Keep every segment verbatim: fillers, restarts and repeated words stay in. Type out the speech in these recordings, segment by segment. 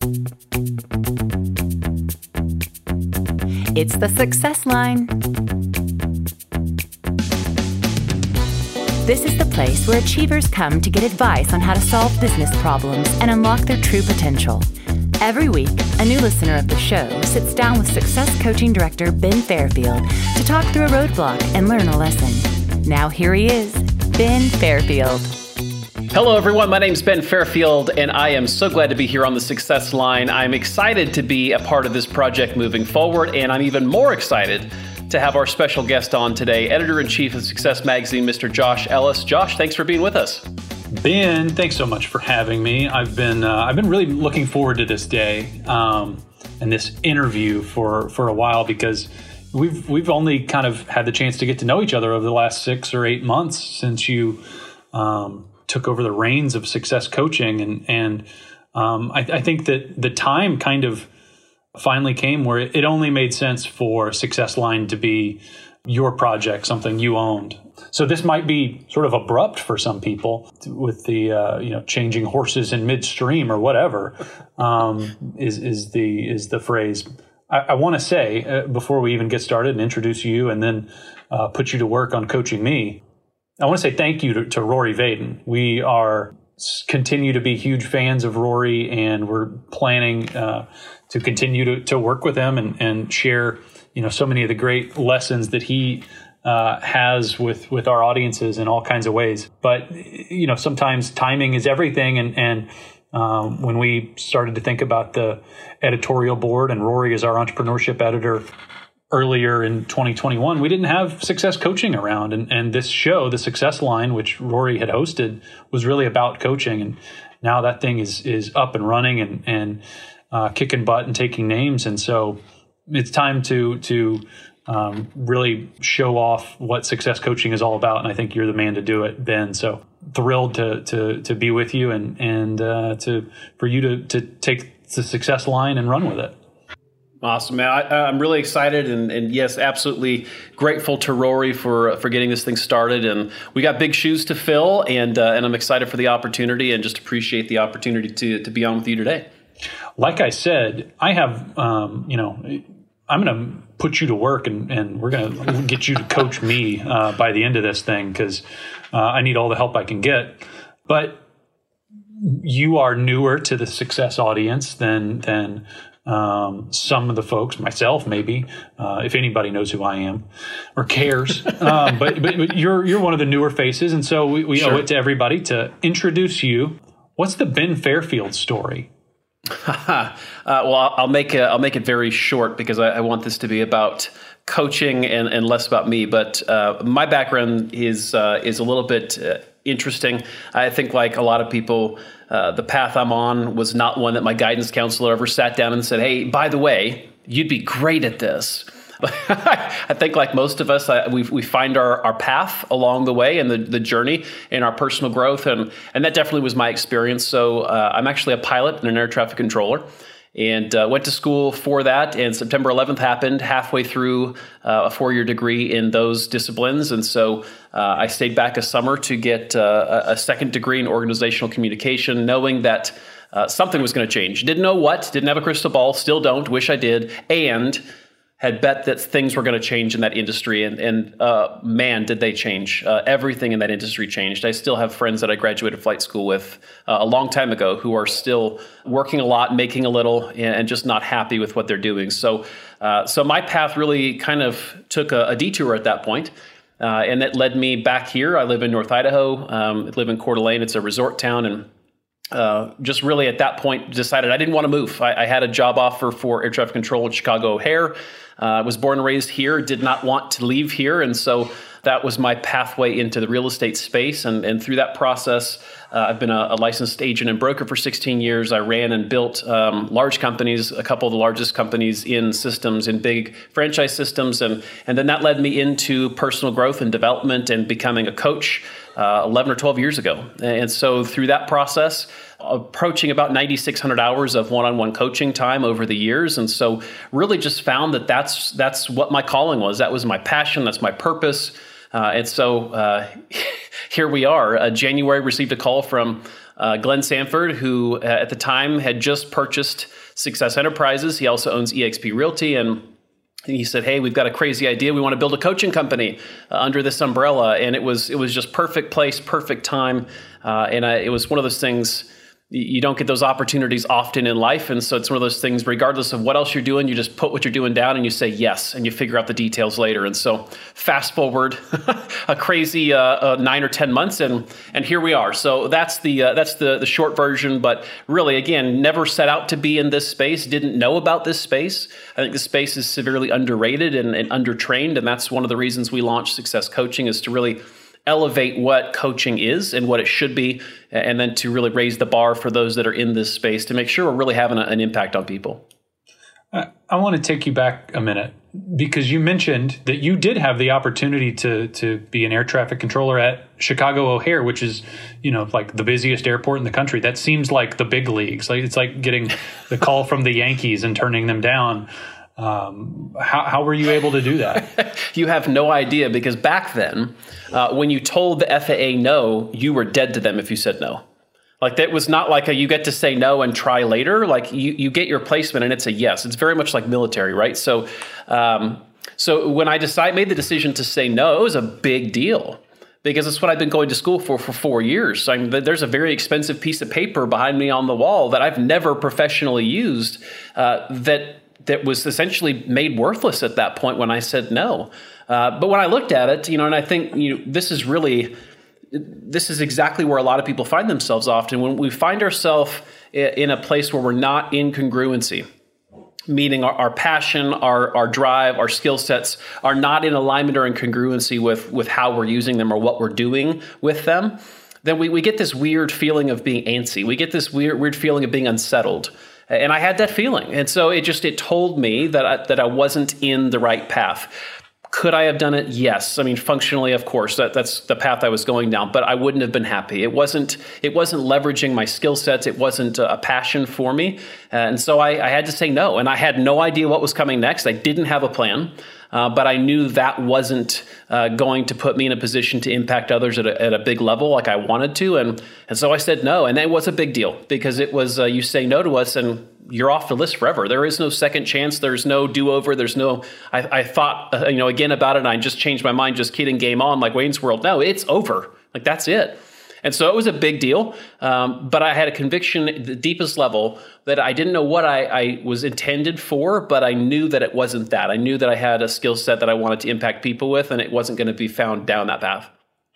It's the Success Line. This is the place where achievers come to get advice on how to solve business problems and unlock their true potential. Every week, a new listener of the show sits down with Success Coaching Director Ben Fairfield to talk through a roadblock and learn a lesson. Now here he is, Ben Fairfield. Hello, everyone. My name is Ben Fairfield, and I am so glad to be here on the Success Line. I'm excited to be a part of this project moving forward, and I'm even more excited to have our special guest on today, Editor-in-Chief of Success Magazine, Mister Josh Ellis. Josh, thanks for being with us. Ben, thanks so much for having me. I've been uh, I've been really looking forward to this day um, and this interview for, for a while because we've we've only kind of had the chance to get to know each other over the last six or eight months since you um, took over the reins of Success Coaching, and and um, I, I think that the time kind of finally came where it only made sense for Success Line to be your project, something you owned. So this might be sort of abrupt for some people with the uh, you know changing horses in midstream or whatever um, is is the is the phrase. I, I want to say uh, before we even get started and introduce you and then uh, put you to work on coaching me, I want to say thank you to, to Rory Vaden. We are continue to be huge fans of Rory, and we're planning uh, to continue to, to work with him and, and share you know so many of the great lessons that he Uh, has with, with our audiences in all kinds of ways. But, you know, sometimes timing is everything. And, and um, when we started to think about the editorial board and Rory is our entrepreneurship editor earlier in twenty twenty-one, we didn't have Success Coaching around. And, and this show, The Success Line, which Rory had hosted, was really about coaching. And now that thing is is up and running and, and uh, kicking butt and taking names. And so it's time to to Um, really show off what Success Coaching is all about, and I think you're the man to do it, Ben. So thrilled to to to be with you and and uh, to for you to to take the Success Line and run with it. Awesome, man. I, I'm really excited, and, and yes, absolutely grateful to Rory for for getting this thing started. And we got big shoes to fill, and uh, and I'm excited for the opportunity, and just appreciate the opportunity to to be on with you today. Like I said, I have um, you know. I'm going to put you to work, and, and we're going to get you to coach me uh, by the end of this thing because uh, I need all the help I can get. But you are newer to the Success audience than than um, some of the folks, myself maybe, uh, if anybody knows who I am or cares. um, but, but but you're you're one of the newer faces, and so we, we sure. owe it to everybody to introduce you. What's the Ben Fairfield story? uh, well, I'll make it, I'll make it very short because I, I want this to be about coaching and, and less about me. But uh, my background is uh, is a little bit uh, interesting. I think, like a lot of people, uh, the path I'm on was not one that my guidance counselor ever sat down and said, "Hey, by the way, you'd be great at this." I think, like most of us, I, we we find our, our path along the way and the, the journey in our personal growth, and and that definitely was my experience. So uh, I'm actually a pilot and an air traffic controller, and uh, went to school for that. And September eleventh happened halfway through uh, a four-year degree in those disciplines, and so uh, I stayed back a summer to get uh, a second degree in organizational communication, knowing that uh, something was going to change. Didn't know what. Didn't have a crystal ball. Still don't. Wish I did. And had bet that things were going to change in that industry, and, and uh, man, did they change. Uh, everything in that industry changed. I still have friends that I graduated flight school with uh, a long time ago who are still working a lot, making a little, and just not happy with what they're doing. So uh, so my path really kind of took a, a detour at that point, uh, and that led me back here. I live in North Idaho. Um, I live in Coeur d'Alene. It's a resort town, and Uh, just really at that point decided I didn't want to move. I, I had a job offer for air traffic control at Chicago O'Hare. I uh, was born and raised here, did not want to leave here. And so that was my pathway into the real estate space. And, and through that process, uh, I've been a, a licensed agent and broker for sixteen years. I ran and built um, large companies, a couple of the largest companies in systems, in big franchise systems. And, and then that led me into personal growth and development and becoming a coach uh, eleven or twelve years ago. And so through that process, approaching about ninety-six hundred hours of one-on-one coaching time over the years. And so really just found that that's, that's what my calling was. That was my passion. That's my purpose. Uh, and so uh, here we are. Uh, January, received a call from uh, Glenn Sanford, who uh, at the time had just purchased Success Enterprises. He also owns eXp Realty, and he said, "Hey, we've got a crazy idea. We want to build a coaching company uh, under this umbrella." And it was it was just perfect place, perfect time, uh, and I, it was one of those things. You don't get those opportunities often in life. And so it's one of those things, regardless of what else you're doing, you just put what you're doing down and you say yes, and you figure out the details later. And so fast forward a crazy uh, uh, nine or ten months, and and here we are. So that's the uh, that's the, the short version. But really, again, never set out to be in this space, didn't know about this space. I think the space is severely underrated and, and undertrained. And that's one of the reasons we launched Success Coaching, is to really elevate what coaching is and what it should be, and then to really raise the bar for those that are in this space to make sure we're really having a, an impact on people. I, I want to take you back a minute, because you mentioned that you did have the opportunity to to be an air traffic controller at Chicago O'Hare, which is, you know, like the busiest airport in the country. That seems like the big leagues. Like it's like getting the call from the Yankees and turning them down. Um, how, how were you able to do that? You have no idea, because back then, uh, when you told the F A A no, you were dead to them if you said no. Like that was not like a, you get to say no and try later. Like you, you get your placement and it's a yes. It's very much like military, right? So, um, so when I decided, made the decision to say no, it was a big deal, because it's what I've been going to school for for four years. I mean, there's a very expensive piece of paper behind me on the wall that I've never professionally used, uh, that that was essentially made worthless at that point when I said no. Uh, but when I looked at it, you know, and I think, you know, this is really, this is exactly where a lot of people find themselves often. When we find ourselves in a place where we're not in congruency, meaning our, our passion, our, our drive, our skill sets are not in alignment or in congruency with, with how we're using them or what we're doing with them, then we, we get this weird feeling of being antsy. We get this weird, weird feeling of being unsettled. And I had that feeling. And so it just, it told me that I, that I wasn't in the right path. Could I have done it? Yes. I mean, functionally, of course, that, that's the path I was going down, but I wouldn't have been happy. It wasn't, it wasn't leveraging my skill sets. It wasn't a passion for me. And so I, I had to say no. And I had no idea what was coming next. I didn't have a plan. Uh, but I knew that wasn't uh, going to put me in a position to impact others at a, at a big level like I wanted to. And, and so I said no. And it was a big deal, because it was, uh, you say no to us and you're off the list forever. There is no second chance. There's no do-over. There's no, I, I thought, uh, you know, again about it, and I just changed my mind, just kidding, game on, like Wayne's World. No, it's over. Like, that's it. And so it was a big deal, um, but I had a conviction at the deepest level that I didn't know what I, I was intended for, but I knew that it wasn't that. I knew that I had a skill set that I wanted to impact people with, and it wasn't going to be found down that path.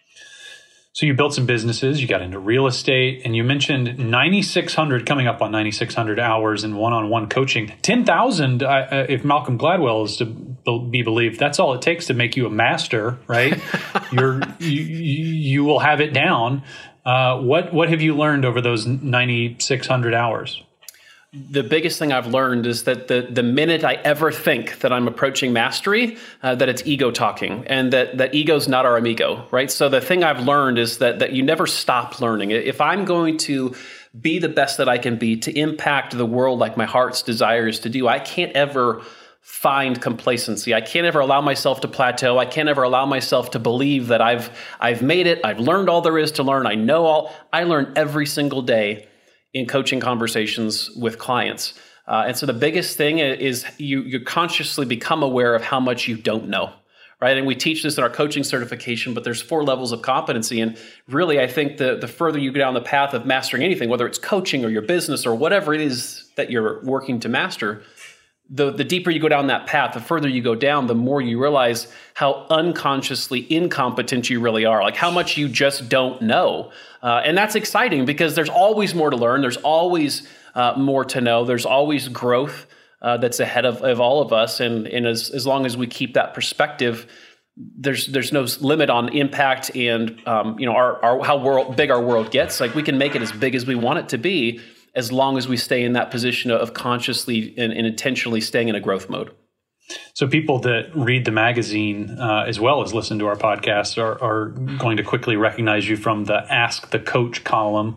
So you built some businesses, you got into real estate, and you mentioned ninety-six hundred, coming up on ninety-six hundred hours in one-on-one coaching. ten thousand, uh, if Malcolm Gladwell is to be believed, that's all it takes to make you a master, right? You're, you, you will have it down. Uh, what, what have you learned over those ninety-six hundred hours? The biggest thing I've learned is that the the minute I ever think that I'm approaching mastery, uh, that it's ego talking, and that that ego's not our amigo, right? So the thing I've learned is that that you never stop learning. If I'm going to be the best that I can be to impact the world like my heart's desire is to do, I can't ever find complacency. I can't ever allow myself to plateau. I can't ever allow myself to believe that I've I've made it. I've learned all there is to learn. I know all. I learn every single day in coaching conversations with clients. Uh, and so the biggest thing is you, you consciously become aware of how much you don't know, right? And we teach this in our coaching certification, but there's four levels of competency. And really, I think the, the further you go down the path of mastering anything, whether it's coaching or your business or whatever it is that you're working to master, the, the deeper you go down that path, the further you go down, the more you realize how unconsciously incompetent you really are, like how much you just don't know. Uh, and that's exciting, because there's always more to learn. There's always uh, more to know. There's always growth uh, that's ahead of, of all of us. And, and as, as long as we keep that perspective, there's there's no limit on impact and um, you know our, our how world, big our world gets. Like, we can make it as big as we want it to be, as long as we stay in that position of consciously and, and intentionally staying in a growth mode. So people that read the magazine uh, as well as listen to our podcast are, are going to quickly recognize you from the Ask the Coach column.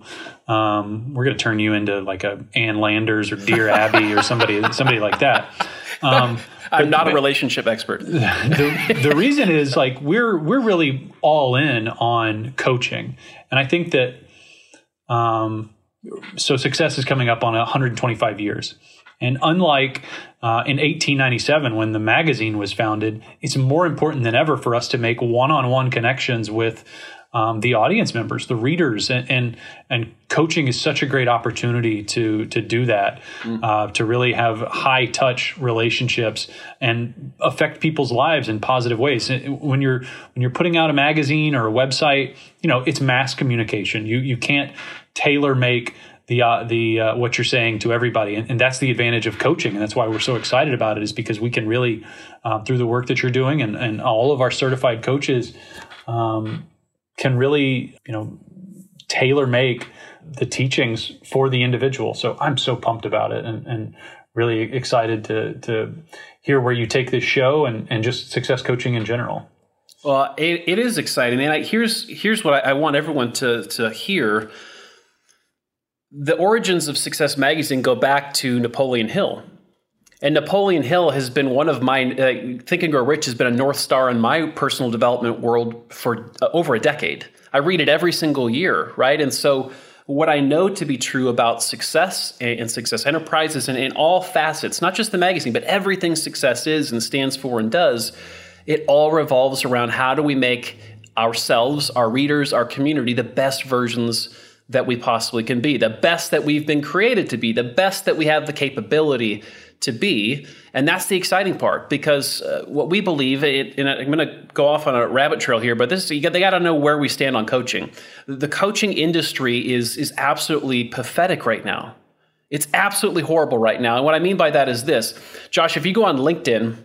Um, we're going to turn you into like a Ann Landers or Dear Abby or somebody somebody like that. Um, I'm not a relationship expert. the, the reason is, like, we're we're really all in on coaching, and I think that Um, so success is coming up on one hundred twenty-five years. And unlike uh, in eighteen ninety-seven, when the magazine was founded, it's more important than ever for us to make one-on-one connections with um, the audience members, the readers, and, and and coaching is such a great opportunity to to do that, mm. uh, to really have high-touch relationships and affect people's lives in positive ways. When you're when you're putting out a magazine or a website, you know, it's mass communication. You you can't tailor make the uh, the uh, what you're saying to everybody, and, and that's the advantage of coaching, and that's why we're so excited about it, is because we can really uh, through the work that you're doing, and, and all of our certified coaches um, can really, you know, tailor make the teachings for the individual. So I'm so pumped about it, and, and really excited to to hear where you take this show and, and just success coaching in general. Well, it, it is exciting, and I, here's here's what I, I want everyone to to hear. The origins of Success Magazine go back to Napoleon Hill. And Napoleon Hill has been one of my, uh, Think and Grow Rich has been a North Star in my personal development world for uh, over a decade. I read it every single year, right? And so what I know to be true about success and, and success enterprises and in all facets, not just the magazine, but everything success is and stands for and does, it all revolves around how do we make ourselves, our readers, our community, the best versions that we possibly can be, the best that we've been created to be, the best that we have the capability to be. And that's the exciting part, because uh, what we believe, it, and I'm going to go off on a rabbit trail here, but this you got, they got to know where we stand on coaching. The coaching industry is is absolutely pathetic right now. It's absolutely horrible right now. And what I mean by that is this, Josh, if you go on LinkedIn,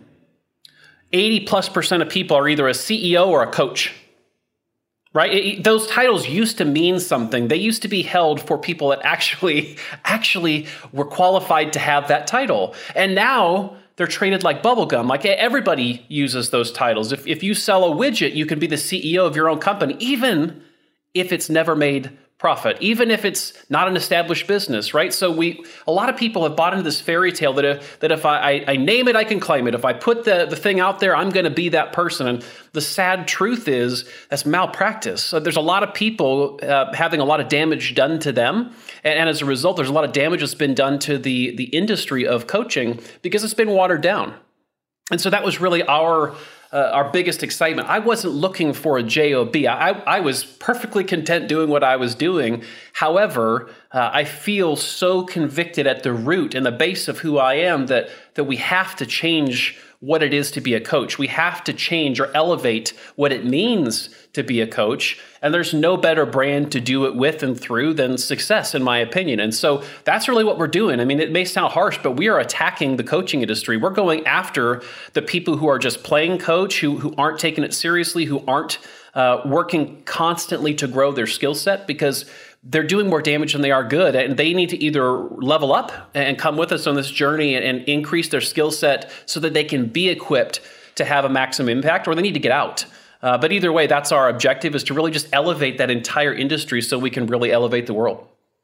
eighty plus percent of people are either a C E O or a coach. Right? It, those titles used to mean something. They used to be held for people that actually, actually were qualified to have that title. And now they're traded like bubblegum. Like everybody uses those titles. If, if you sell a widget, you can be the C E O of your own company, even if it's never made profit, even if it's not an established business, right? So we, a lot of people have bought into this fairy tale that if, that if I, I, I name it, I can claim it. If I put the, the thing out there, I'm going to be that person. And the sad truth is that's malpractice. So there's a lot of people uh, having a lot of damage done to them. And, and as a result, there's a lot of damage that's been done to the, the industry of coaching because it's been watered down. And so that was really our Uh, our biggest excitement. I wasn't looking for a job. I, I was perfectly content doing what I was doing. However, uh, I feel so convicted at the root and the base of who I am that, that we have to change what it is to be a coach. We have to change or elevate what it means to be a coach. And there's no better brand to do it with and through than Success, in my opinion. And so that's really what we're doing. I mean, it may sound harsh, but we are attacking the coaching industry. We're going after the people who are just playing coach, who, who aren't taking it seriously, who aren't uh, working constantly to grow their skill set, because they're doing more damage than they are good. And they need to either level up and come with us on this journey and, and increase their skill set so that they can be equipped to have a maximum impact, or they need to get out. Uh, but either way, that's our objective, is to really just elevate that entire industry so we can really elevate the world.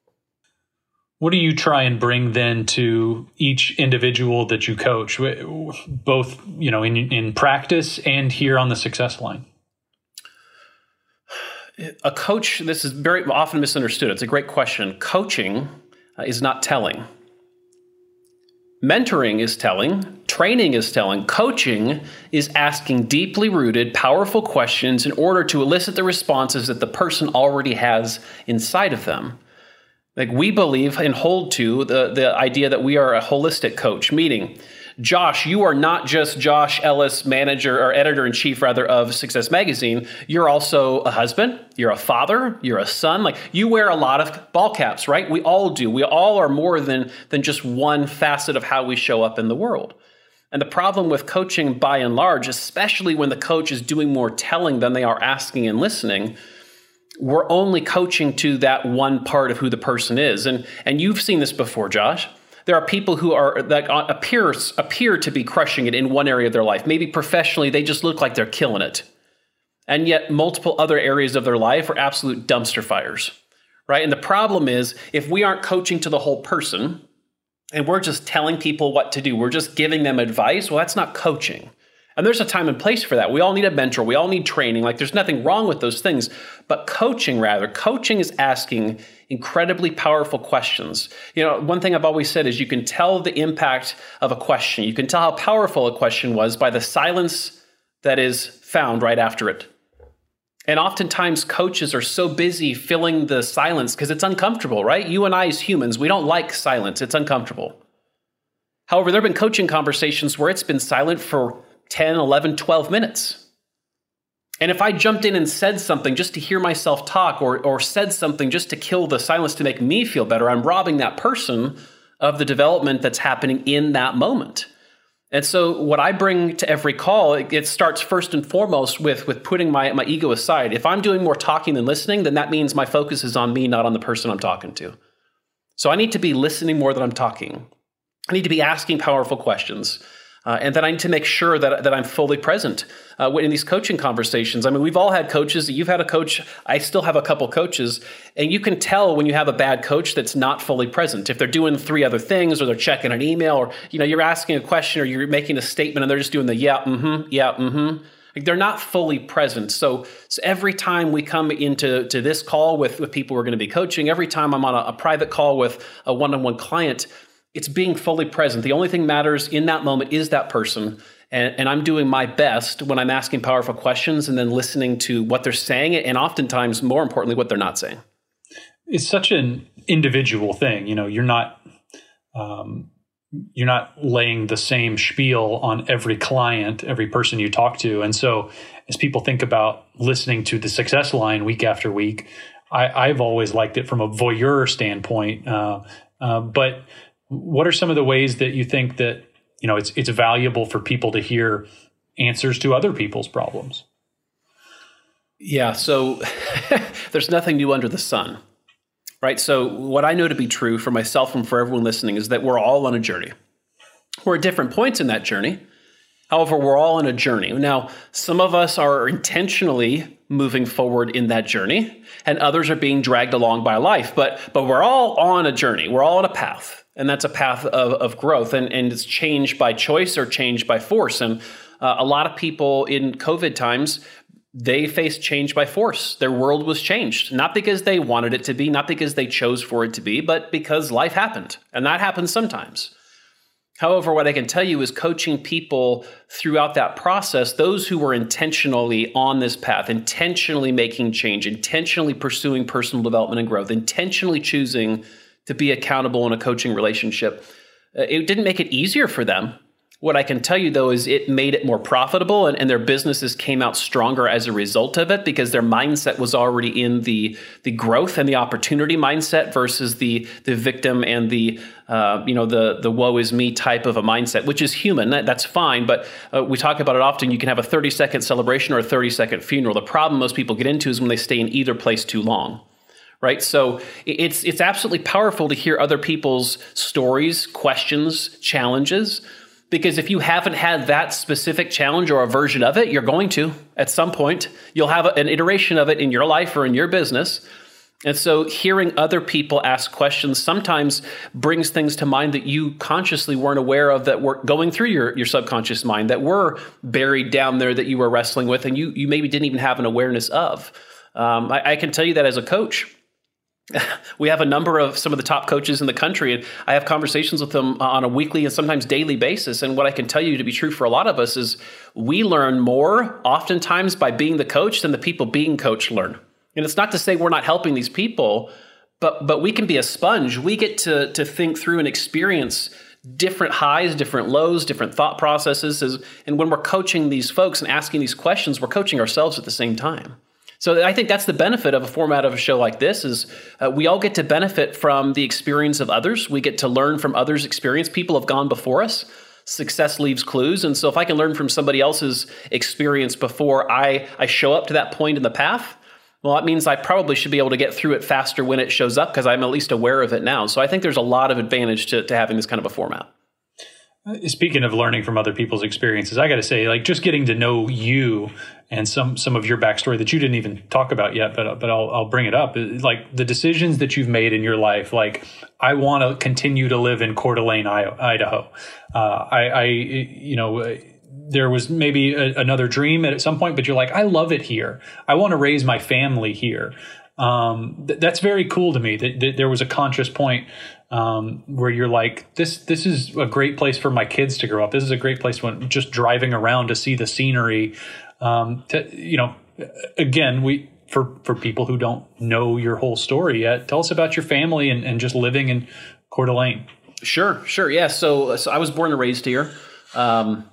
What do you try and bring then to each individual that you coach, both, you know, in, in practice and here on the Success Line? A coach, this is very often misunderstood. It's a great question. Coaching uh, is not telling. Mentoring is telling. Training is telling. Coaching is asking deeply rooted, powerful questions in order to elicit the responses that the person already has inside of them. Like, we believe and hold to the, the idea that we are a holistic coach, meaning, Josh, you are not just Josh Ellis, manager or editor-in-chief, rather, of Success Magazine. You're also a husband. You're a father. You're a son. Like, you wear a lot of ball caps, right? We all do. We all are more than, than just one facet of how we show up in the world. And the problem with coaching, by and large, especially when the coach is doing more telling than they are asking and listening, we're only coaching to that one part of who the person is. And, and you've seen this before, Josh. There are people who are that appear, appear to be crushing it in one area of their life. Maybe professionally, they just look like they're killing it. And yet multiple other areas of their life are absolute dumpster fires, right? And the problem is, if we aren't coaching to the whole person and we're just telling people what to do, we're just giving them advice, well, that's not coaching. And there's a time and place for that. We all need a mentor. We all need training. Like there's nothing wrong with those things. But coaching, rather, coaching is asking incredibly powerful questions. You know, one thing I've always said is you can tell the impact of a question. You can tell how powerful a question was by the silence that is found right after it. And oftentimes coaches are so busy filling the silence because it's uncomfortable, right? You and I as humans, we don't like silence. It's uncomfortable. However, there have been coaching conversations where it's been silent for ten, eleven, twelve minutes. And if I jumped in and said something just to hear myself talk or, or said something just to kill the silence to make me feel better, I'm robbing that person of the development that's happening in that moment. And so what I bring to every call, it, it starts first and foremost with, with putting my, my ego aside. If I'm doing more talking than listening, then that means my focus is on me, not on the person I'm talking to. So I need to be listening more than I'm talking. I need to be asking powerful questions. Uh, and then I need to make sure that, that I'm fully present uh, in these coaching conversations. I mean, we've all had coaches. You've had a coach. I still have a couple coaches. And you can tell when you have a bad coach that's not fully present. If they're doing three other things or they're checking an email or, you know, you're asking a question or you're making a statement and they're just doing the yeah, mm-hmm, yeah, mm-hmm. Like they're not fully present. So, so every time we come into to this call with, with people we're going to be coaching, every time I'm on a, a private call with a one-on-one client, it's being fully present. The only thing matters in that moment is that person. And, and I'm doing my best when I'm asking powerful questions and then listening to what they're saying and oftentimes, more importantly, what they're not saying. It's such an individual thing. You know, you're not um, you're not laying the same spiel on every client, every person you talk to. And so as people think about listening to the Success Line week after week, I, I've always liked it from a voyeur standpoint. Uh, uh, but what are some of the ways that you think that, you know, it's it's valuable for people to hear answers to other people's problems? Yeah, so there's nothing new under the sun, right? So what I know to be true for myself and for everyone listening is that we're all on a journey. We're at different points in that journey. However, we're all on a journey. Now, some of us are intentionally moving forward in that journey, and others are being dragged along by life. But but we're all on a journey. We're all on a path. And that's a path of, of growth, and, and it's changed by choice or changed by force. And uh, a lot of people in COVID times, they faced change by force. Their world was changed, not because they wanted it to be, not because they chose for it to be, but because life happened. And that happens sometimes. However, what I can tell you is coaching people throughout that process, those who were intentionally on this path, intentionally making change, intentionally pursuing personal development and growth, intentionally choosing to be accountable in a coaching relationship. Uh, it didn't make it easier for them. What I can tell you, though, is it made it more profitable, and, and their businesses came out stronger as a result of it because their mindset was already in the the growth and the opportunity mindset versus the the victim and the uh, you know the the woe is me type of a mindset, which is human. That, that's fine, but uh, we talk about it often. You can have a thirty second celebration or a thirty second funeral. The problem most people get into is when they stay in either place too long. Right. So it's it's absolutely powerful to hear other people's stories, questions, challenges, because if you haven't had that specific challenge or a version of it, you're going to at some point. You'll have an iteration of it in your life or in your business. And so hearing other people ask questions sometimes brings things to mind that you consciously weren't aware of, that were going through your, your subconscious mind, that were buried down there, that you were wrestling with, and you you maybe didn't even have an awareness of. Um, I, I can tell you that as a coach. We have a number of some of the top coaches in the country, and I have conversations with them on a weekly and sometimes daily basis. And what I can tell you to be true for a lot of us is we learn more oftentimes by being the coach than the people being coached learn. And it's not to say we're not helping these people, but but we can be a sponge. We get to to think through and experience different highs, different lows, different thought processes. And when we're coaching these folks and asking these questions, we're coaching ourselves at the same time. So I think that's the benefit of a format of a show like this is uh, we all get to benefit from the experience of others. We get to learn from others' experience. People have gone before us. Success leaves clues. And so if I can learn from somebody else's experience before I, I show up to that point in the path, well, that means I probably should be able to get through it faster when it shows up because I'm at least aware of it now. So I think there's a lot of advantage to, to having this kind of a format. Speaking of learning from other people's experiences, I got to say, like, just getting to know you and some some of your backstory that you didn't even talk about yet, but but I'll I'll bring it up. Like the decisions that you've made in your life. Like, I want to continue to live in Coeur d'Alene, Idaho. Uh, I, I, you know, there was maybe a, another dream at some point, but you're like, I love it here. I want to raise my family here. Um, th- that's very cool to me that, that there was a conscious point um, where you're like, this this is a great place for my kids to grow up. This is a great place when just driving around to see the scenery. Um, to, you know, again, we for for people who don't know your whole story yet, tell us about your family and, and just living in Coeur d'Alene. Sure, sure, yeah. So, so I was born and raised here. Um,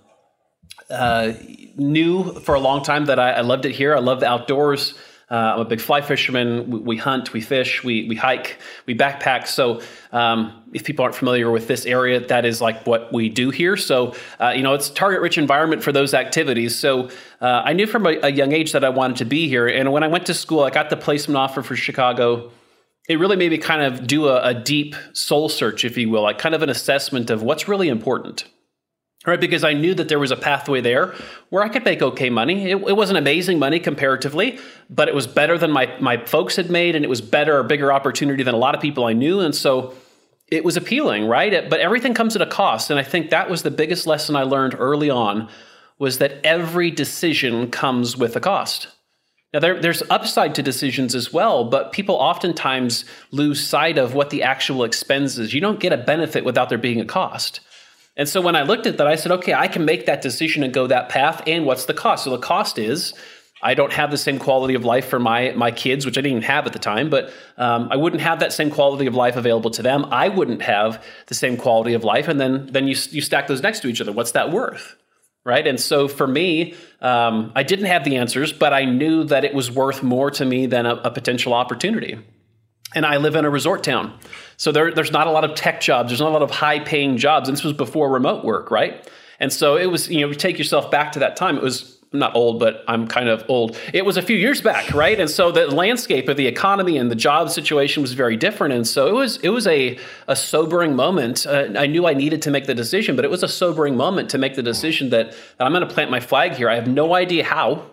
uh, knew for a long time that I, I loved it here. I love the outdoors. Uh, I'm a big fly fisherman. We, we hunt, we fish, we we hike, we backpack. So um, if people aren't familiar with this area, that is like what we do here. So, uh, you know, it's a target-rich environment for those activities. So uh, I knew from a, a young age that I wanted to be here. And when I went to school, I got the placement offer for Chicago. It really made me kind of do a, a deep soul search, if you will, like kind of an assessment of what's really important. Right, because I knew that there was a pathway there where I could make okay money. It, it wasn't amazing money comparatively, but it was better than my my folks had made, and it was better, a bigger opportunity than a lot of people I knew, and so it was appealing, right? It, but everything comes at a cost, and I think that was the biggest lesson I learned early on, was that every decision comes with a cost. Now, there, there's upside to decisions as well, but people oftentimes lose sight of what the actual expense is. You don't get a benefit without there being a cost. And so when I looked at that, I said, okay, I can make that decision and go that path. And what's the cost? So the cost is I don't have the same quality of life for my my kids, which I didn't even have at the time, but um, I wouldn't have that same quality of life available to them. I wouldn't have the same quality of life. And then, then you, you stack those next to each other. What's that worth? Right. And so for me, um, I didn't have the answers, but I knew that it was worth more to me than a, a potential opportunity. And I live in a resort town. So there, there's not a lot of tech jobs. There's not a lot of high paying jobs. And this was before remote work, right? And so it was, you know, you take yourself back to that time. It was, I'm not old, but I'm kind of old. It was a few years back, right? And so the landscape of the economy and the job situation was very different. And so it was it was a, a sobering moment. Uh, I knew I needed to make the decision, but it was a sobering moment to make the decision that, that I'm going to plant my flag here. I have no idea how.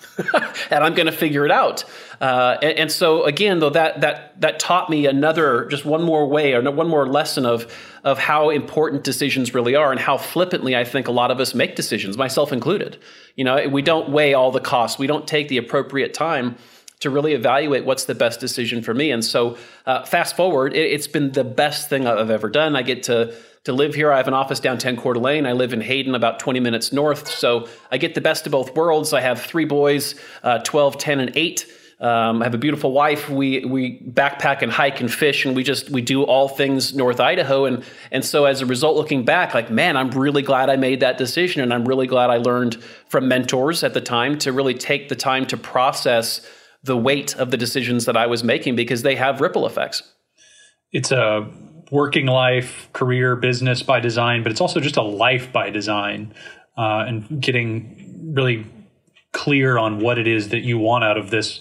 And I'm going to figure it out. Uh, and, and so again, though, that that that taught me another, just one more way or one more lesson of of how important decisions really are and how flippantly I think a lot of us make decisions, myself included. You know, we don't weigh all the costs. We don't take the appropriate time to really evaluate what's the best decision for me. And so uh, fast forward, it, it's been the best thing I've ever done. I get to to live here. I have an office downtown Coeur d'Alene. I live in Hayden, about twenty minutes north. So I get the best of both worlds. I have three boys, uh, twelve, ten, and eight. Um, I have a beautiful wife. We we backpack and hike and fish, and we just we do all things North Idaho. And and so as a result, looking back, like, man, I'm really glad I made that decision, and I'm really glad I learned from mentors at the time to really take the time to process the weight of the decisions that I was making, because they have ripple effects. It's a working life, career, business by design, but it's also just a life by design, uh, and getting really clear on what it is that you want out of this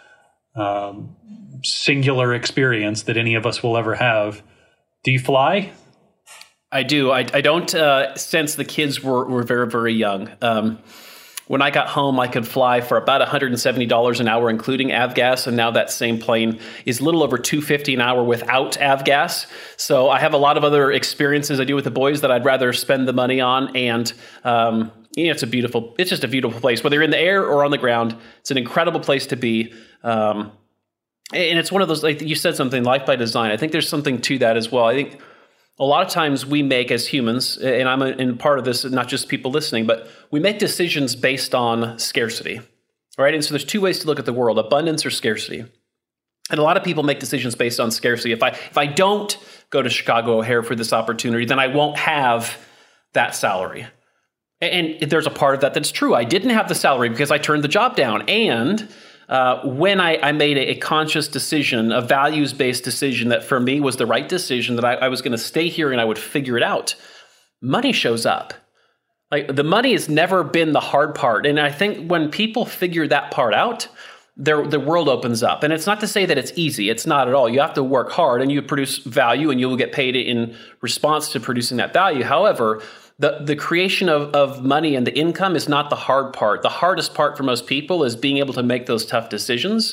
um, singular experience that any of us will ever have. Do you fly? I do. I, I don't, uh, since the kids were, were very, very young. Um, When I got home, I could fly for about one hundred seventy dollars an hour, including avgas, and now that same plane is a little over two hundred fifty dollars an hour without avgas. So I have a lot of other experiences I do with the boys that I'd rather spend the money on, and um, you know, it's a beautiful, it's just a beautiful place, whether you're in the air or on the ground. It's an incredible place to be, um, and it's one of those, like you said, something life by design. I think there's something to that as well. I think a lot of times we make, as humans, and I'm a, in part of this, not just people listening, but we make decisions based on scarcity, right? And so there's two ways to look at the world: abundance or scarcity. And a lot of people make decisions based on scarcity. If I if I don't go to Chicago O'Hare for this opportunity, then I won't have that salary. And there's a part of that that's true. I didn't have the salary because I turned the job down. And Uh, when I, I made a, a conscious decision, a values-based decision that for me was the right decision, that I, I was going to stay here and I would figure it out, money shows up. Like, the money has never been the hard part. And I think when people figure that part out, their the world opens up. And it's not to say that it's easy. It's not at all. You have to work hard and you produce value, and you will get paid in response to producing that value. However, The the creation of, of money and the income is not the hard part. The hardest part for most people is being able to make those tough decisions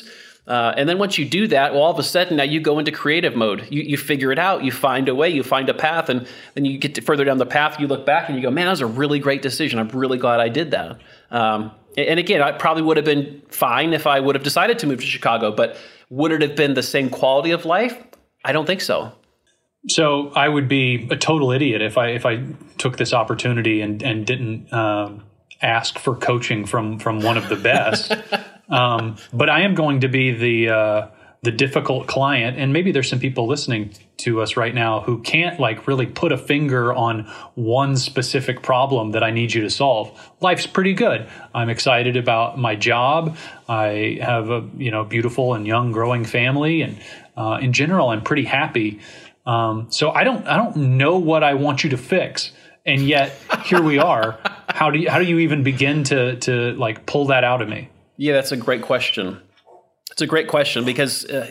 Uh, and then once you do that, well, all of a sudden now you go into creative mode. You you figure it out. You find a way. You find a path. And then you get to further down the path. You look back and you go, man, that was a really great decision. I'm really glad I did that. Um, and again, I probably would have been fine if I would have decided to move to Chicago. But would it have been the same quality of life? I don't think so. So I would be a total idiot if I if I took this opportunity and and didn't um, ask for coaching from from one of the best. um, but I am going to be the uh, the difficult client, and maybe there's some people listening to us right now who can't like really put a finger on one specific problem that I need you to solve. Life's pretty good. I'm excited about my job. I have a you know beautiful and young growing family, and uh, in general, I'm pretty happy. Um, so I don't, I don't know what I want you to fix. And yet here we are. How do you, how do you even begin to, to like pull that out of me? Yeah, that's a great question. It's a great question because, uh,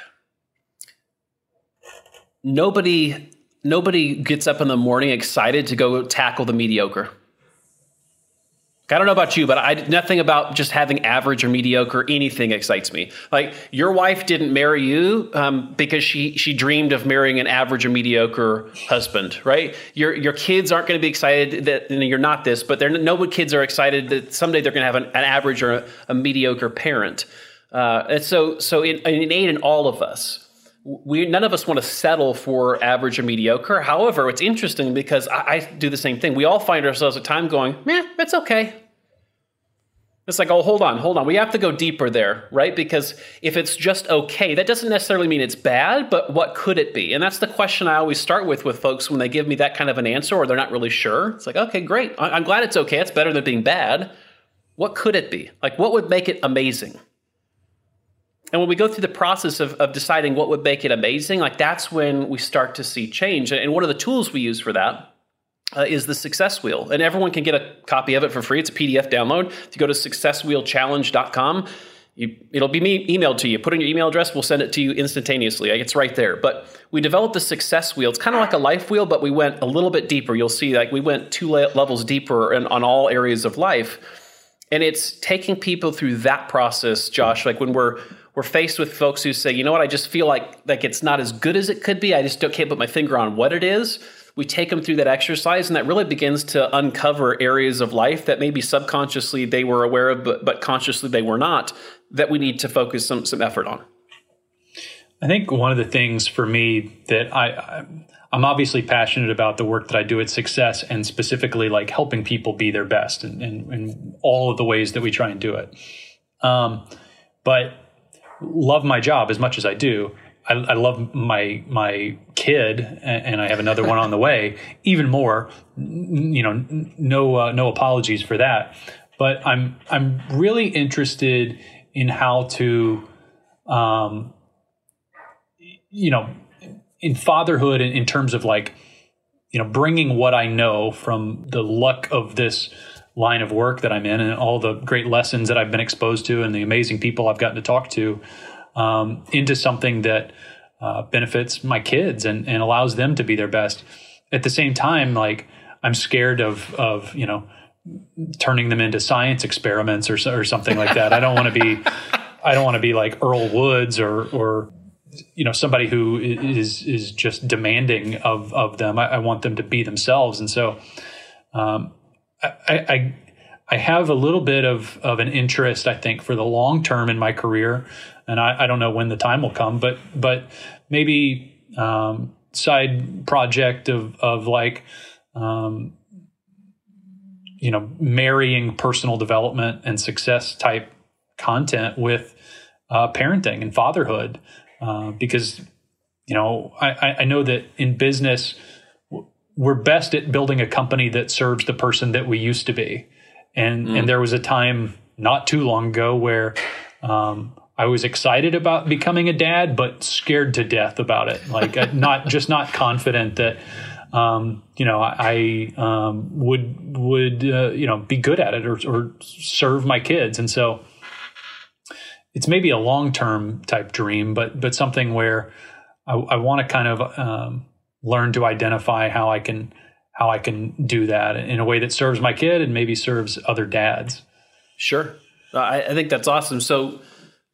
nobody, nobody gets up in the morning excited to go tackle the mediocre. I don't know about you, but I nothing about just having average or mediocre anything excites me. Like your wife didn't marry you um, because she she dreamed of marrying an average or mediocre husband, right? Your your kids aren't going to be excited that you know, you're not this, but they're no kids are excited that someday they're going to have an, an average or a, a mediocre parent. Uh, and so so in, innate in all of us, we none of us want to settle for average or mediocre. However, it's interesting because I, I do the same thing. We all find ourselves at time going, "Yeah, it's okay." It's like, oh, hold on, hold on. We have to go deeper there, right? Because if it's just okay, that doesn't necessarily mean it's bad, but what could it be? And that's the question I always start with with folks when they give me that kind of an answer or they're not really sure. It's like, okay, great. I'm glad it's okay. It's better than being bad. What could it be? Like, what would make it amazing? And when we go through the process of, of deciding what would make it amazing, like that's when we start to see change. And one of the tools we use for that Uh, is the Success Wheel. And everyone can get a copy of it for free. It's a P D F download. If you go to success wheel challenge dot com, you, it'll be me emailed to you. Put in your email address. We'll send it to you instantaneously. Like, it's right there. But we developed the Success Wheel. It's kind of like a life wheel, but we went a little bit deeper. You'll see like we went two le- levels deeper in, on all areas of life. And it's taking people through that process, Josh, like when we're we're faced with folks who say, you know what, I just feel like like it's not as good as it could be. I just don't, can't put my finger on what it is. We take them through that exercise, and that really begins to uncover areas of life that maybe subconsciously they were aware of, but, but consciously they were not, that we need to focus some, some effort on. I think one of the things for me that I, I'm obviously passionate about the work that I do at Success, and specifically like helping people be their best in, in, in all of the ways that we try and do it. Um, but love my job as much as I do. I, I love my my kid, and I have another one on the way. Even more, you know, no uh, no apologies for that. But I'm I'm really interested in how to, um, you know, in fatherhood, in, in terms of like, you know, bringing what I know from the luck of this line of work that I'm in, and all the great lessons that I've been exposed to, and the amazing people I've gotten to talk to. Um, into something that uh, benefits my kids and, and allows them to be their best. At the same time, like I'm scared of of you know turning them into science experiments or or something like that. I don't want to be I don't want to be like Earl Woods or or you know somebody who is is just demanding of of them. I, I want them to be themselves, and so um, I. I I have a little bit of, of an interest, I think, for the long term in my career, and I, I don't know when the time will come, but but maybe um, side project of of like um, you know marrying personal development and success type content with uh, parenting and fatherhood, uh, because you know I, I know that in business we're best at building a company that serves the person that we used to be. And mm. and there was a time not too long ago where um, I was excited about becoming a dad, but scared to death about it. Like not just not confident that um, you know I um, would would uh, you know be good at it or, or serve my kids. And so it's maybe a long term type dream, but but something where I, I want to kind of um, learn to identify how I can. how I can do that in a way that serves my kid and maybe serves other dads. Sure. I, I think that's awesome. So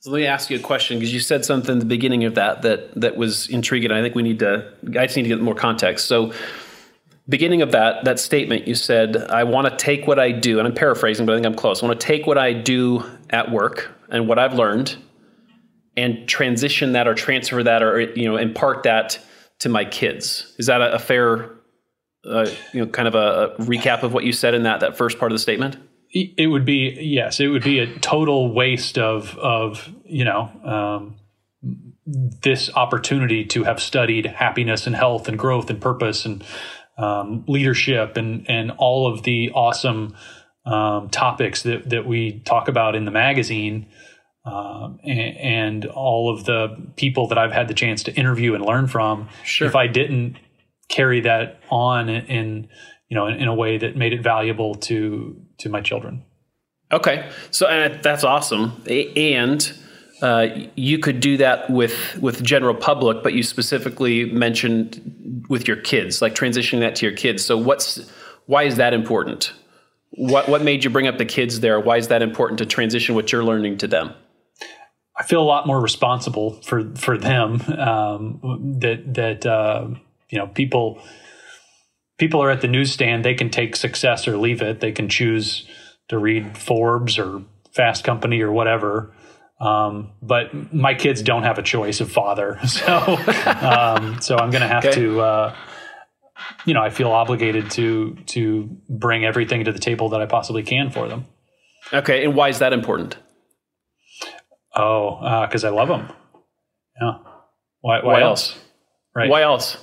So let me ask you a question, because you said something at the beginning of that that that was intriguing. I think we need to, I just need to get more context. So beginning of that that statement, you said, I want to take what I do, and I'm paraphrasing, but I think I'm close. I want to take what I do at work and what I've learned and transition that or transfer that or, you know, impart that to my kids. Is that a, a fair, uh, you know, kind of a, a recap of what you said in that that first part of the statement? It would be, yes, it would be a total waste of, of you know, um, this opportunity to have studied happiness and health and growth and purpose and um, leadership and, and all of the awesome um, topics that, that we talk about in the magazine, um, and, and all of the people that I've had the chance to interview and learn from. Sure. If I didn't carry that on in, you know, in, in a way that made it valuable to to my children. Okay, so and that's awesome. And uh, you could do that with with general public, but you specifically mentioned with your kids, like transitioning that to your kids. So what's why is that important? What what made you bring up the kids there? Why is that important to transition what you're learning to them? I feel a lot more responsible for for them. Um, that that uh, you know people. People are at the newsstand. They can take success or leave it. They can choose to read Forbes or Fast Company or whatever. Um, but my kids don't have a choice of father. So, um, so I'm going to have okay. to, uh, you know, I feel obligated to, to bring everything to the table that I possibly can for them. Okay. And why is that important? Oh, uh, cause I love them. Yeah. Why, why, why else? else? Right. Why else?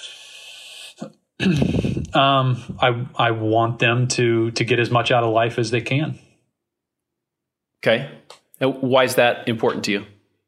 Um, I I want them to to get as much out of life as they can. Okay, and why is that important to you?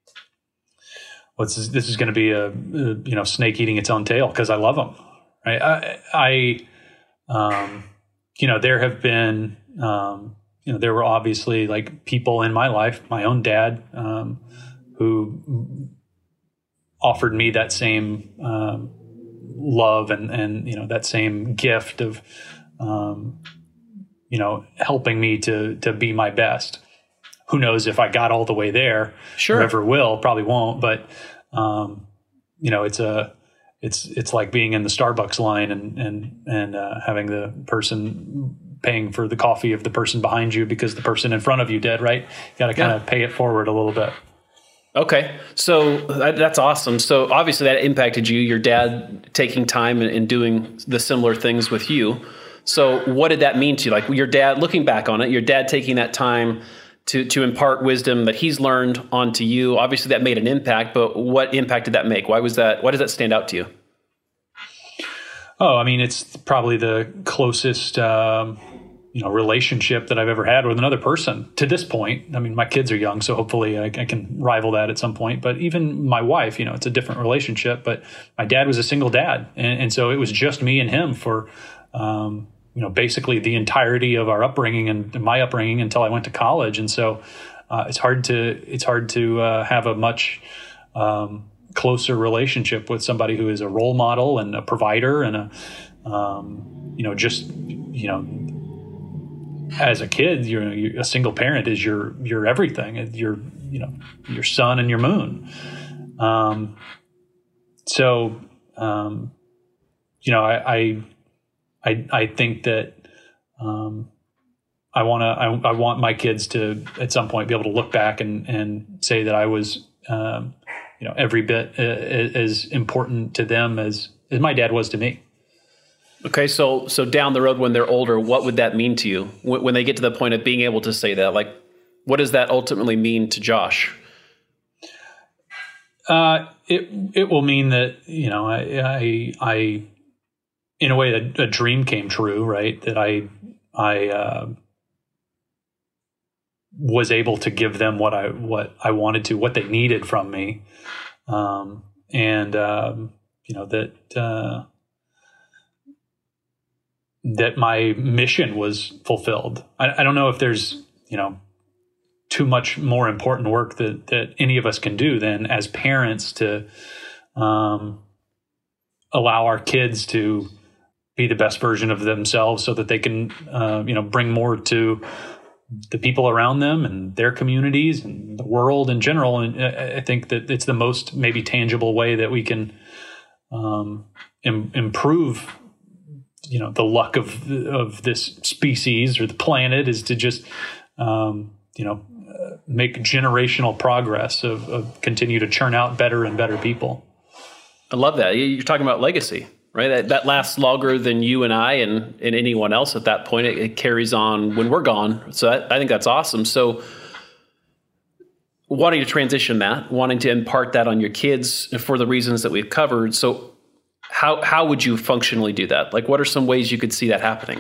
Well, this is, this is going to be a, a you know snake eating its own tail because I love them. Right? I, I um, you know there have been um, you know there were obviously like people in my life, my own dad, um, who offered me that same. Um, love and, and, you know, that same gift of, um, you know, helping me to, to be my best. Who knows if I got all the way there, sure. or ever will, probably won't. But, um, you know, it's a, it's, it's like being in the Starbucks line and, and, and, uh, having the person paying for the coffee of the person behind you because the person in front of you did, right? You got to kind of yeah. pay it forward a little bit. Okay. So that, that's awesome. So obviously that impacted you, your dad taking time and, and doing the similar things with you. So what did that mean to you? Like your dad, looking back on it, your dad taking that time to, to impart wisdom that he's learned onto you. Obviously that made an impact, but what impact did that make? Why was that, why does that stand out to you? Oh, I mean, it's probably the closest, um, you know, relationship that I've ever had with another person to this point. I mean, my kids are young, so hopefully I, I can rival that at some point. But even my wife, you know, it's a different relationship. But my dad was a single dad. And, and so it was just me and him for, um, you know, basically the entirety of our upbringing and my upbringing until I went to college. And so uh, it's hard to, it's hard to uh, have a much um, closer relationship with somebody who is a role model and a provider and a, um, you know, just, you know, as a kid, you're, you're a single parent is your your everything. Your you know your sun and your moon. Um, so um, you know I I I, I think that um, I want to I, I want my kids to at some point be able to look back and and say that I was um, you know every bit uh, as important to them as as my dad was to me. Okay, so so down the road when they're older, what would that mean to you when, when they get to the point of being able to say that? Like, what does that ultimately mean to Josh? Uh, it it will mean that you know I I, I in a way a, a dream came true, right? That I I uh, was able to give them what I what I wanted to, what they needed from me, um, and um, you know that. Uh, that my mission was fulfilled. I, I don't know if there's, you know, too much more important work that, that any of us can do than as parents to um, allow our kids to be the best version of themselves so that they can, uh, you know, bring more to the people around them and their communities and the world in general. And I think that it's the most maybe tangible way that we can um, im- improve, you know, the luck of of this species or the planet, is to just, um, you know, uh, make generational progress of, of continue to churn out better and better people. I love that. You're talking about legacy, right? That, that lasts longer than you and I and, and anyone else at that point. It, it carries on when we're gone. So I, I think that's awesome. So wanting to transition that, wanting to impart that on your kids for the reasons that we've covered. So how how would you functionally do that? Like, what are some ways you could see that happening?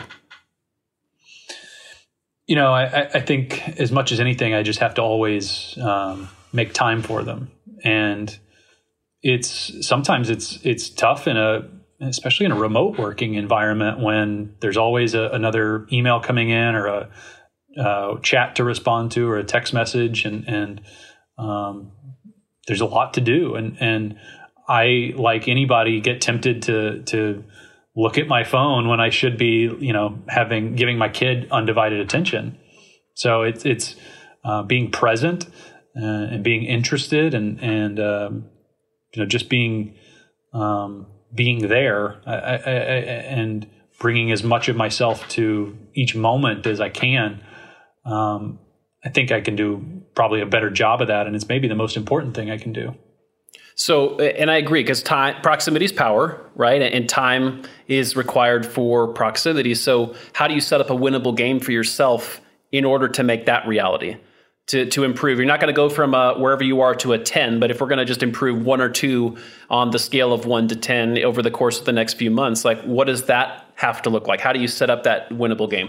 You know, I, I think as much as anything, I just have to always um, make time for them. And it's sometimes it's it's tough in a, especially in a remote working environment, when there's always a, another email coming in or a uh, chat to respond to or a text message, and and um, there's a lot to do. And and I, like anybody, get tempted to to look at my phone when I should be, you know, having giving my kid undivided attention. So it's it's uh, being present uh, and being interested and and um, you know, just being um, being there I, I, I, and bringing as much of myself to each moment as I can. Um, I think I can do probably a better job of that, and it's maybe the most important thing I can do. So, and I agree, because time, proximity is power, right? And time is required for proximity. So how do you set up a winnable game for yourself in order to make that reality? To, to improve. You're not going to go from a, wherever you are to a ten, but if we're going to just improve one or two on the scale of one to ten over the course of the next few months, like, what does that have to look like? How do you set up that winnable game?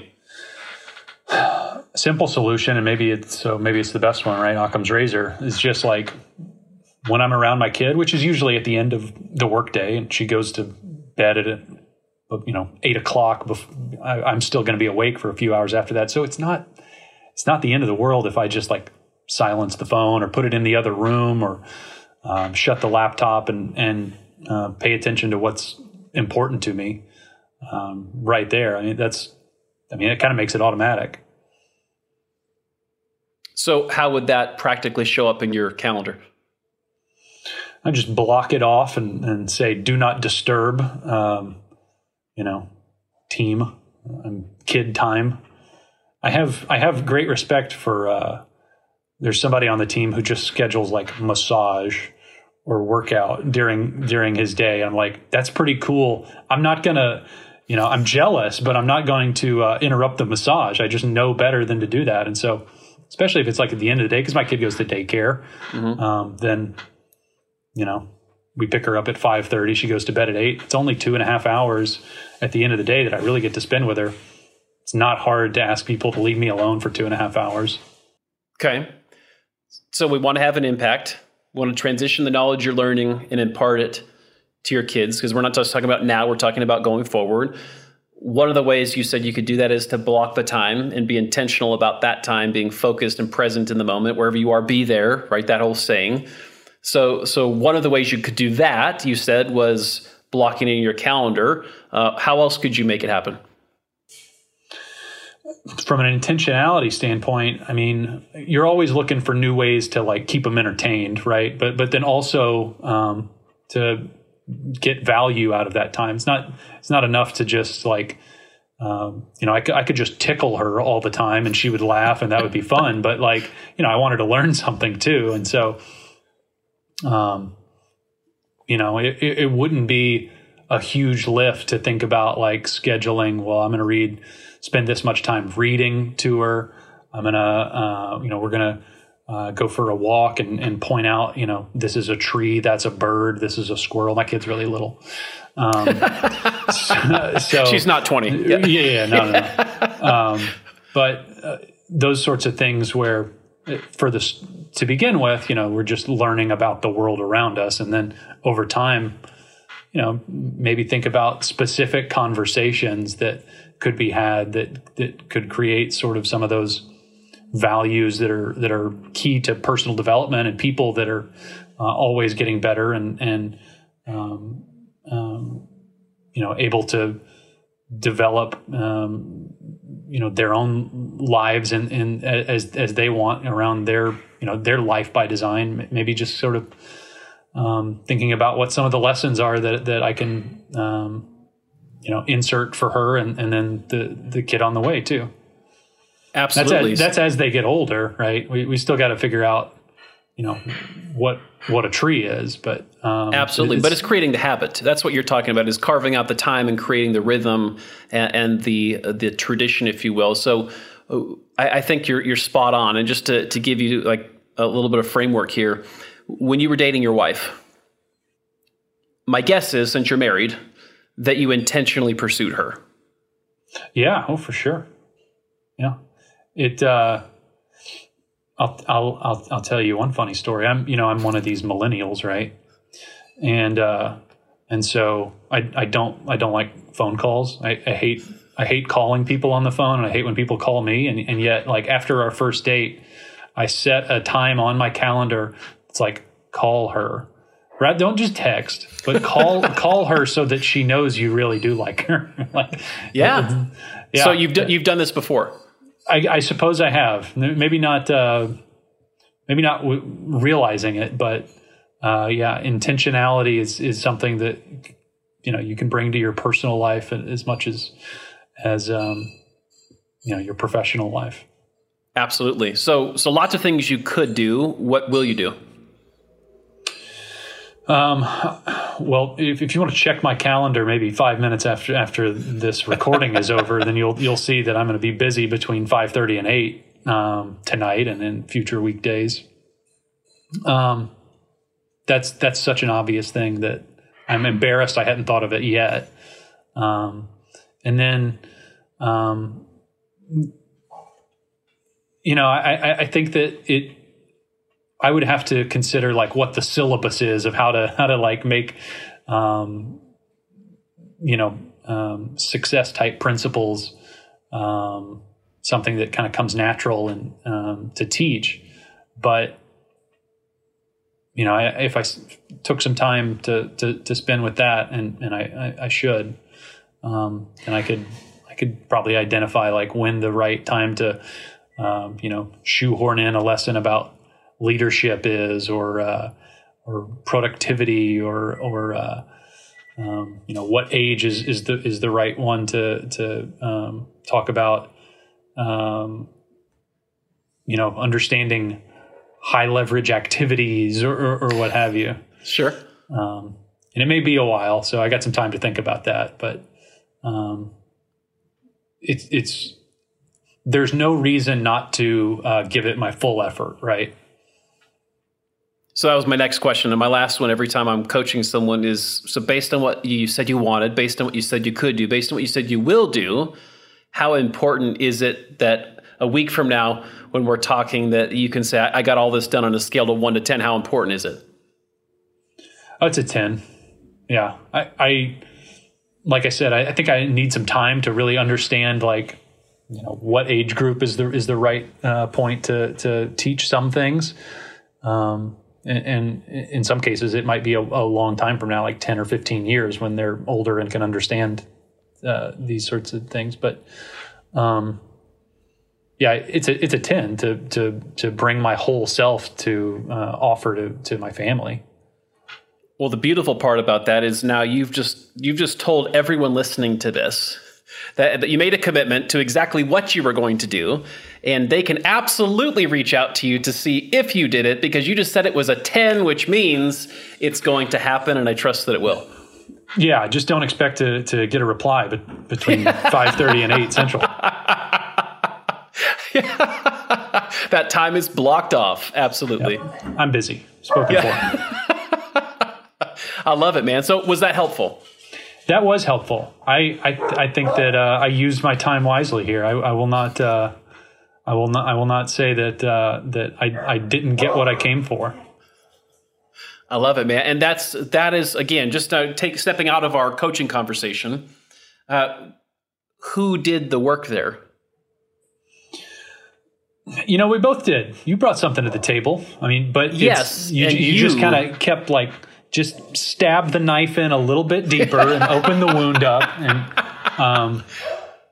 Simple solution, and maybe it's so maybe it's the best one, right? Occam's razor is just like, when I'm around my kid, which is usually at the end of the workday, and she goes to bed at you know eight o'clock. Before, I, I'm still going to be awake for a few hours after that, so it's not. It's not the end of the world if I just like silence the phone or put it in the other room or um, shut the laptop and, and uh, pay attention to what's important to me um, right there. I mean, that's, I mean, it kind of makes it automatic. So how would that practically show up in your calendar? I just block it off and, and say, do not disturb, um, you know, team, um, kid time. I have I have great respect for, uh, there's somebody on the team who just schedules like massage or workout during during his day. I'm like, that's pretty cool. I'm not going to, you know, I'm jealous, but I'm not going to uh, interrupt the massage. I just know better than to do that. And so, especially if it's like at the end of the day, because my kid goes to daycare, mm-hmm. um, then, you know, we pick her up at five thirty. She goes to bed at eight. It's only two and a half hours at the end of the day that I really get to spend with her. It's not hard to ask people to leave me alone for two and a half hours. Okay. So we want to have an impact. We want to transition the knowledge you're learning and impart it to your kids, because we're not just talking about now, we're talking about going forward. One of the ways you said you could do that is to block the time and be intentional about that time, being focused and present in the moment. Wherever you are, be there, right? That whole saying. So, so one of the ways you could do that, you said, was blocking in your calendar. Uh, how else could you make it happen? From an intentionality standpoint, I mean, you're always looking for new ways to like keep them entertained, right? But but then also um, to get value out of that time. It's not it's not enough to just like um, you know I could, I could just tickle her all the time and she would laugh and that would be fun. But like you know I wanted to learn something too, and so um, you know it, it, it wouldn't be a huge lift to think about like scheduling. Well, I'm going to read. Spend this much time reading to her. I'm going to, uh, you know, we're going to uh, go for a walk and, and point out, you know, this is a tree, that's a bird, this is a squirrel. My kid's really little. Um, so, so she's not twenty. Yeah, yeah, yeah no, no, no. Um, but uh, those sorts of things where for this to begin with, you know, we're just learning about the world around us. And then over time, you know, maybe think about specific conversations that could be had that that could create sort of some of those values that are that are key to personal development and people that are uh, always getting better and and um, um, you know able to develop um, you know, their own lives and, and as as they want around their, you know, their life by design. Maybe just sort of um, thinking about what some of the lessons are that that I can, um, you know, insert for her and, and then the the kid on the way too. Absolutely. That's as, that's as they get older, right? We we still got to figure out, you know, what what a tree is, but um, absolutely. it's, but it's creating the habit. That's what you're talking about, is carving out the time and creating the rhythm and, and the the tradition, if you will. So uh, I, I think you're you're spot on. And just to to give you like a little bit of framework here, when you were dating your wife, my guess is, since you're married, that you intentionally pursued her. Yeah. Oh, for sure. Yeah. It. Uh, I'll, I'll, I'll, I'll tell you one funny story. I'm, you know, I'm one of these millennials, right? And, uh, and so I, I don't, I don't like phone calls. I, I hate, I hate calling people on the phone, and I hate when people call me. And, and yet, like, after our first date, I set a time on my calendar. It's like, call her, right? Don't just text, but call, call her so that she knows you really do like her. like, yeah. yeah. So you've, d- you've done this before. I, I suppose I have. Maybe not. Uh, maybe not w- realizing it, but uh, yeah, intentionality is is something that, you know, you can bring to your personal life as much as as um, you know, your professional life. Absolutely. So so lots of things you could do. What will you do? Um, well, if, if you want to check my calendar, maybe five minutes after after this recording is over, then you'll you'll see that I'm going to be busy between five thirty and eight um, tonight, and in future weekdays. Um, that's that's such an obvious thing that I'm embarrassed I hadn't thought of it yet. Um, and then, um, you know, I, I think that it. I would have to consider like what the syllabus is of how to how to like make, um, you know, um, success type principles, um, something that kind of comes natural and um, to teach. But you know, I, if I s- took some time to, to to spend with that, and and I I, I should, um, and I could I could probably identify like when the right time to, um, you know, shoehorn in a lesson about leadership is, or uh, or productivity, or or uh, um, you know, what age is is the is the right one to to um, talk about, um, you know, understanding high leverage activities, or, or, or what have you. Sure. Um, and it may be a while, so I got some time to think about that. But um, it's it's there's no reason not to uh, give it my full effort, right? So that was my next question. And my last one every time I'm coaching someone is, so based on what you said you wanted, based on what you said you could do, based on what you said you will do, how important is it that a week from now when we're talking that you can say, I got all this done on a scale of one to ten, how important is it? Oh, it's a ten. Yeah. I, I like I said, I, I think I need some time to really understand, like, you know, what age group is the, is the right uh, point to, to teach some things. Um, And, and in some cases, it might be a, a long time from now, like ten or fifteen years, when they're older and can understand uh, these sorts of things. But um, yeah, it's a it's a ten to to to bring my whole self to uh, offer to to my family. Well, the beautiful part about that is now you've just you've just told everyone listening to this that, that you made a commitment to exactly what you were going to do. And they can absolutely reach out to you to see if you did it, because you just said it was a ten, which means it's going to happen, and I trust that it will. Yeah, just don't expect to to get a reply but between five thirty and eight Central. That time is blocked off. Absolutely. Yep. I'm busy. Spoken Yeah. for. I love it, man. So was that helpful? That was helpful. I I, I think that uh, I used my time wisely here. I, I will not. Uh, I will not. I will not say that uh, that I, I didn't get what I came for. I love it, man. And that's that is again just uh, take stepping out of our coaching conversation. Uh, who did the work there? You know, we both did. You brought something to the table. I mean, but it's, yes, you, you, you just kind of kept like just stab the knife in a little bit deeper and open the wound up, and um,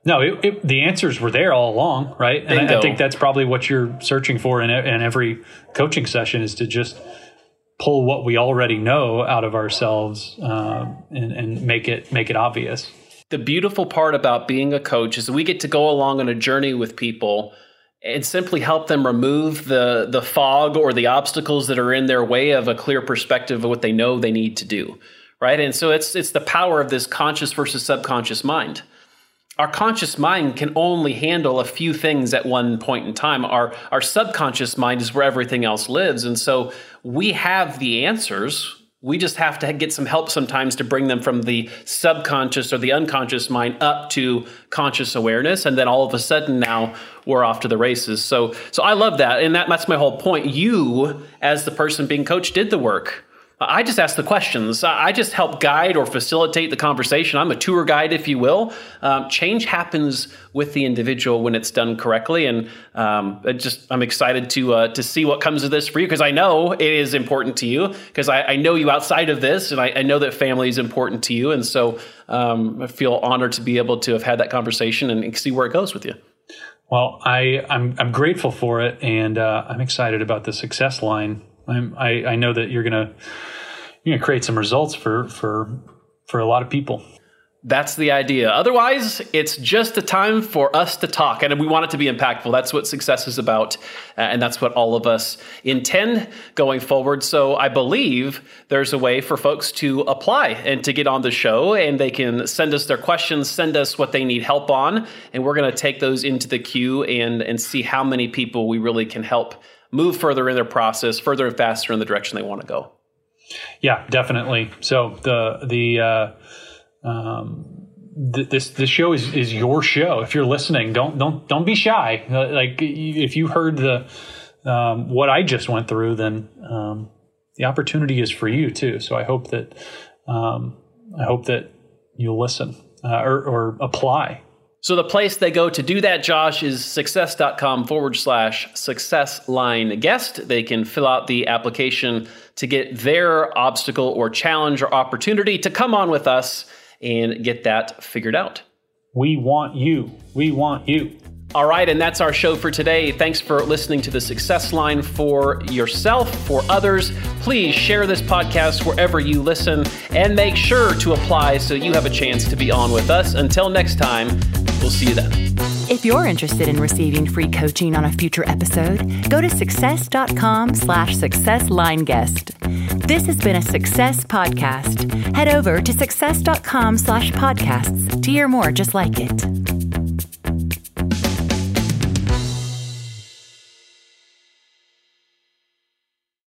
No, it, it, the answers were there all along, right? And I, I think that's probably what you're searching for in, in every coaching session, is to just pull what we already know out of ourselves um, and, and make it make it obvious. The beautiful part about being a coach is we get to go along on a journey with people and simply help them remove the the fog or the obstacles that are in their way of a clear perspective of what they know they need to do, right? And so it's it's the power of this conscious versus subconscious mind. Our conscious mind can only handle a few things at one point in time. Our, our subconscious mind is where everything else lives. And so we have the answers. We just have to get some help sometimes to bring them from the subconscious or the unconscious mind up to conscious awareness. And then all of a sudden now we're off to the races. So, so I love that. And that, that's my whole point. You, as the person being coached, did the work. I just ask the questions. I just help guide or facilitate the conversation. I'm a tour guide, if you will. Um, change happens with the individual when it's done correctly, and um, it just I'm excited to uh, to see what comes of this for you, because I know it is important to you, because I, I know you outside of this, and I, I know that family is important to you, and so um, I feel honored to be able to have had that conversation and see where it goes with you. Well, I, I'm I'm grateful for it, and uh, I'm excited about the success line. I'm, I I know that you're gonna you're gonna create some results for for for a lot of people. That's the idea. Otherwise, it's just a time for us to talk, and we want it to be impactful. That's what success is about, uh, and that's what all of us intend going forward. So I believe there's a way for folks to apply and to get on the show, and they can send us their questions, send us what they need help on, and we're going to take those into the queue and and see how many people we really can help move further in their process, further and faster in the direction they want to go. Yeah, definitely. So the the uh, um, th- this this show is, is your show. If you're listening, don't don't don't be shy. Uh, like if you heard the um, what I just went through, then um, the opportunity is for you too. So I hope that um, I hope that you'll listen uh, or, or apply. So the place they go to do that, Josh, is success.com forward slash success line guest. They can fill out the application to get their obstacle or challenge or opportunity to come on with us and get that figured out. We want you. We want you. All right, and that's our show for today. Thanks for listening to the Success Line for yourself, for others. Please share this podcast wherever you listen, and make sure to apply so you have a chance to be on with us. Until next time, we'll see you then. If you're interested in receiving free coaching on a future episode, go to success.com slash success line guest. This has been a Success Podcast. Head over to success.com slash podcasts to hear more just like it.